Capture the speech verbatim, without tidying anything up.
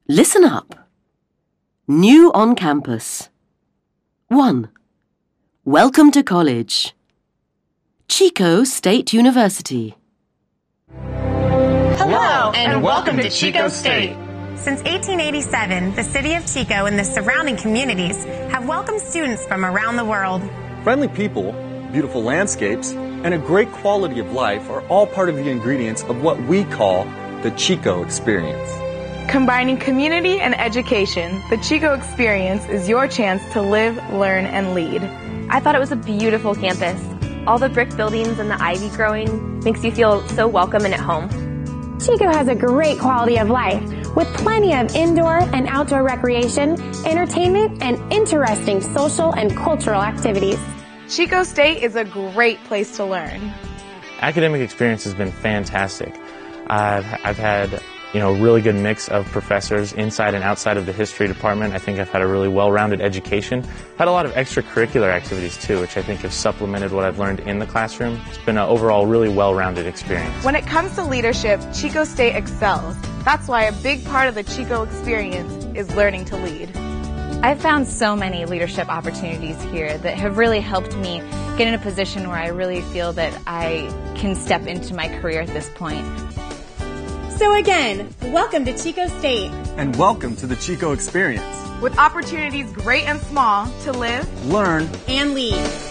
Listen up. New on campus. one. Welcome to college. Chico State University. Hello, and, and welcome, welcome to Chico State. Since eighteen eighty-seven, the city of Chico and the surrounding communities have welcomed students from around the world. Friendly people, beautiful landscapes, and a great quality of life are all part of the ingredients of what we call the Chico Experience. Combining community and education, the Chico Experience is your chance to live, learn, and lead. I thought it was a beautiful campus. All the brick buildings and the ivy growing makes you feel so welcome and at home. Chico has a great quality of life with plenty of indoor and outdoor recreation, entertainment, and interesting social and cultural activities. Chico State is a great place to learn. Academic experience has been fantastic. I've, I've had you know, a really good mix of professors inside and outside of the history department. I think I've had a really well-rounded education. Had a lot of extracurricular activities too, which I think have supplemented what I've learned in the classroom. It's been an overall really well-rounded experience. When it comes to leadership, Chico State excels. That's why a big part of the Chico Experience is learning to lead. I've found so many leadership opportunities here that have really helped me get in a position where I really feel that I can step into my career at this point. So again, welcome to Chico State. And welcome to the Chico Experience. With opportunities great and small to live, learn, and lead.